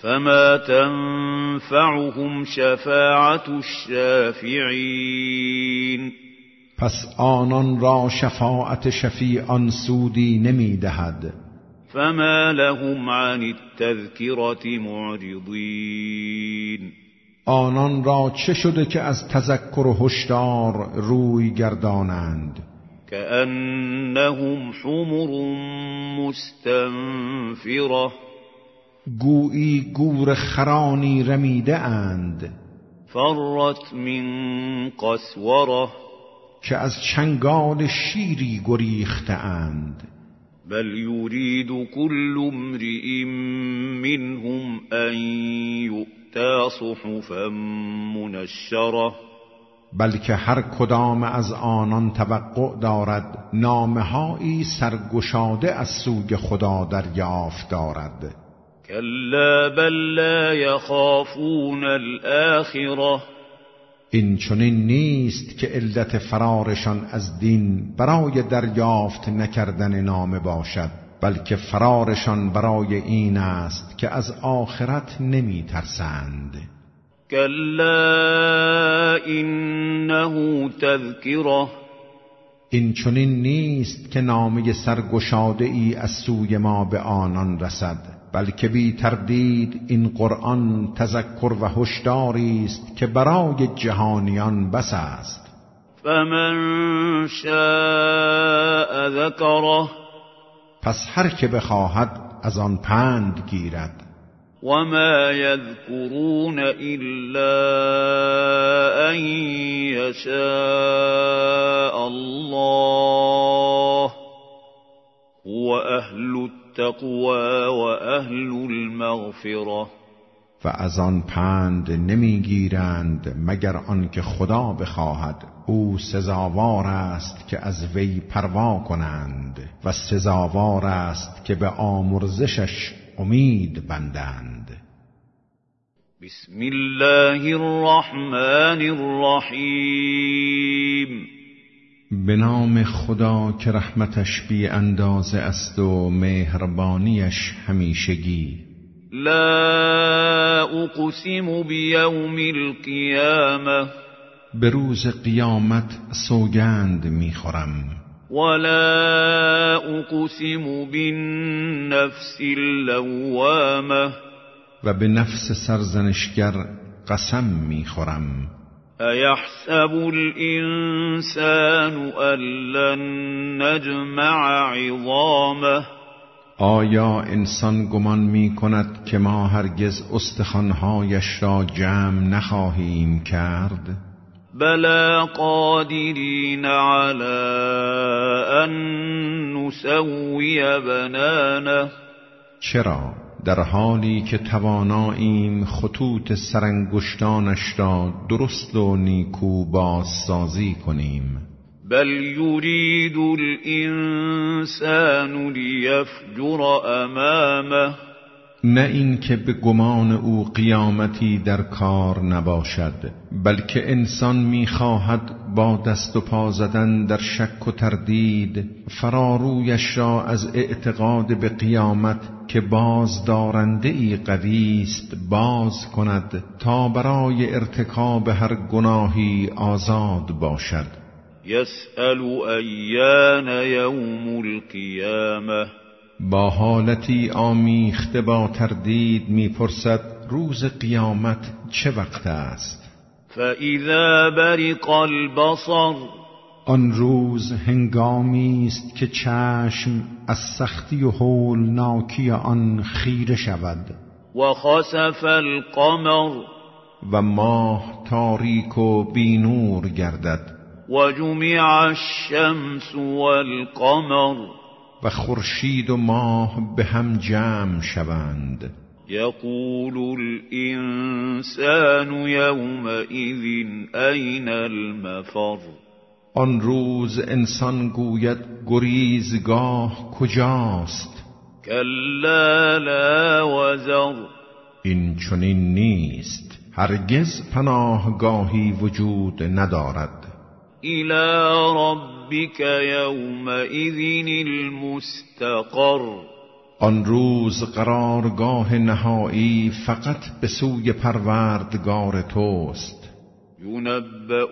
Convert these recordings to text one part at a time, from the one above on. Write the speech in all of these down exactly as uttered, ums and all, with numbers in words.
فما تنفعهم شفاعة الشافعین. پس آنان را شفاعت شفیعان سودی نمی دهد. فما لهم عن التذکرة معرضین. آنان را چه شده که از تذکر و هشدار روی گردانند؟ کأنهم حمر مستنفره. گویی گور خرانی رمیده اند. فرت من قسوره. که از چنگال شیری گریخته اند. بل یرید کل امرئ منهم ان یؤتی صحفا منشره. بلکه هر کدام از آنان توقع دارد نامه‌هایی سرگشاده از سوی خدا دریافت دارد. کلا بل لا یخافون الآخرة. این چنین نیست که علت فرارشان از دین برای دریافت نکردن نامه باشد، بلکه فرارشان برای این است که از آخرت نمی ترسند. کلا انه تذکره. این چنین نیست که نامه سرگشاده ای از سوی ما به آنان رسد، بلکه بی تردید این قرآن تذکر و هشداری است که برای جهانیان بس است. فمن شاء ذکره. پس هر که بخواهد از آن پند گیرد. وما یذکرون الا ان یشاء الله هو اهل التقوى و اهل المغفره. و از آن پند نمیگیرند مگر آنکه خدا بخواهد. او سزاوار است که از وی پروا کنند و سزاوار است که به آمرزشش امید بندند. بسم الله الرحمن الرحیم. به نام خدا که رحمتش بی اندازه است و مهربانیش همیشگی. لا اقسم بیوم القیامه. به روز قیامت سوگند میخورم. ولا اقسم بالنفس اللوامه. و به نفس سرزنشگر قسم میخورم. ایحسب الانسان ان لن نجمع عظامه. آیا انسان گمان می کند که ما هرگز استخوان‌هایش را جمع نخواهیم کرد؟ بلا قادرین علی ان نسوی بنانه. چرا؟ در حالی که تواناییم خطوط سرانگشتانش را درست و نیکو بازسازی کنیم. بل یرید الانسان لیفجر امامه. نه این که به گمان او قیامتی در کار نباشد، بلکه انسان می‌خواهد با دست و پا زدن در شک و تردید فرارویش را از اعتقاد به قیامت که باز دارنده ای قوی است باز کند تا برای ارتکاب هر گناهی آزاد باشد. یسأل ایان یوم القیامه. با حالتی آمیخته با تردید میپرسد روز قیامت چه وقت است؟ فاذا برق البصر. آن روز هنگامی است که چشم از سختی و هولناکی آن خیره شود. و خسف القمر. و ماه تاریک و بینور گردد. و جمع الشمس والقمر. و خورشید و ماه به هم جمع شوند. یقول الانسان یومئذ این المفر. آن روز انسان گوید گریزگاه کجاست؟ کلا لا وزر. این چنین نیست، هرگز پناهگاهی وجود ندارد. الی ربک یومئذ المستقر. آن روز قرارگاه نهایی فقط به سوی پروردگار توست. ينبأ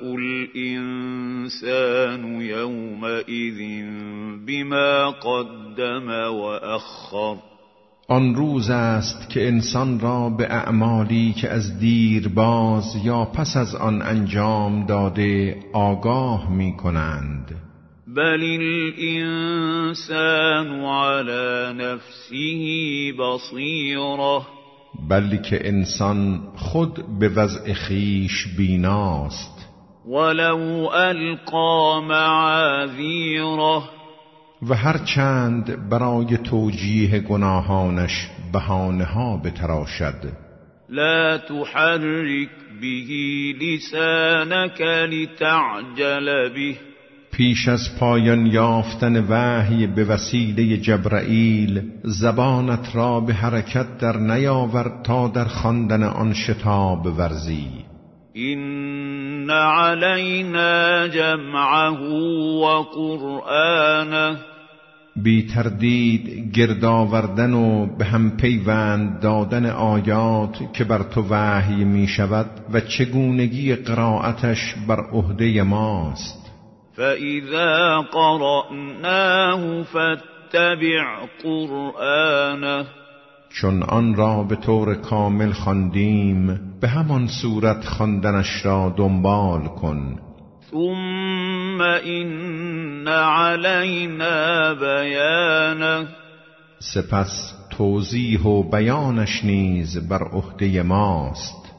الإنسان يومئذ بما قدم وأخر. آن روز است که انسان را به اعمالی که از دیر باز یا پس از آن انجام داده آگاه می کنند. بل الانسان على نفسه بصیره. بلکه انسان خود به وضع خویش بیناست. ولو القى معاذیره. و هر چند برای توجیه گناهانش بهانه ها بتراشد. لا تحرك به لسانك لتعجل به. پیش از پایان یافتن وحی به وسیله جبرائیل زبانت را به حرکت در نیاور تا در خواندن آن شتاب ورزی. این علینا جمعه و قرآنه. بی تردید گرد آوردن و به هم پیوند دادن آیات که بر تو وحی می شود و چگونگی قرائتش بر عهده ماست. فَإِذَا قَرَأْنَاهُ فَاتَّبِعْ قُرْآنَهُ. چون آن را به طور کامل خواندیم به همان صورت خواندنش را دنبال کن. ثُمَّ إِنَّ عَلَيْنَا بَيَانَهُ. سپس توضیح و بیانش نیز بر عهده ماست.